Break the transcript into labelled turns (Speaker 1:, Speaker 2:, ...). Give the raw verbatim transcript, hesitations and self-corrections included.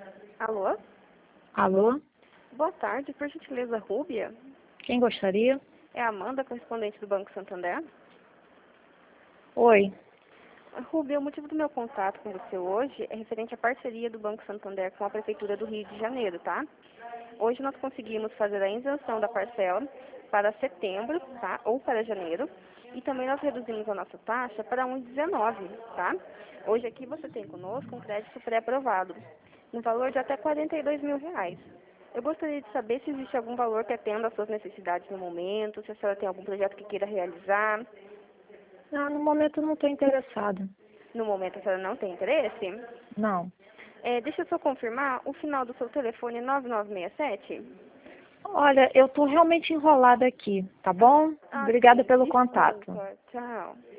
Speaker 1: Alô?
Speaker 2: Alô?
Speaker 1: Boa tarde, por gentileza, Rúbia?
Speaker 2: Quem gostaria?
Speaker 1: É a Amanda, correspondente do Banco Santander?
Speaker 2: Oi.
Speaker 1: Rúbia, o motivo do meu contato com você hoje é referente à parceria do Banco Santander com a Prefeitura do Rio de Janeiro, tá? Hoje nós conseguimos fazer a isenção da parcela para setembro, tá? Ou para janeiro. E também nós reduzimos a nossa taxa para um vírgula dezenove, tá? Hoje aqui você tem conosco um crédito pré-aprovado, no valor de até quarenta e dois mil reais. Eu gostaria de saber se existe algum valor que atenda às suas necessidades no momento, se a senhora tem algum projeto que queira realizar.
Speaker 2: Ah, no momento eu não estou interessada.
Speaker 1: No momento a senhora não tem interesse?
Speaker 2: Não.
Speaker 1: É, deixa eu só confirmar, o final do seu telefone é nove nove seis sete?
Speaker 2: Olha, eu estou realmente enrolada aqui, tá bom?
Speaker 1: Ah,
Speaker 2: Obrigada
Speaker 1: sim.
Speaker 2: pelo contato.
Speaker 1: Desculpa. Tchau.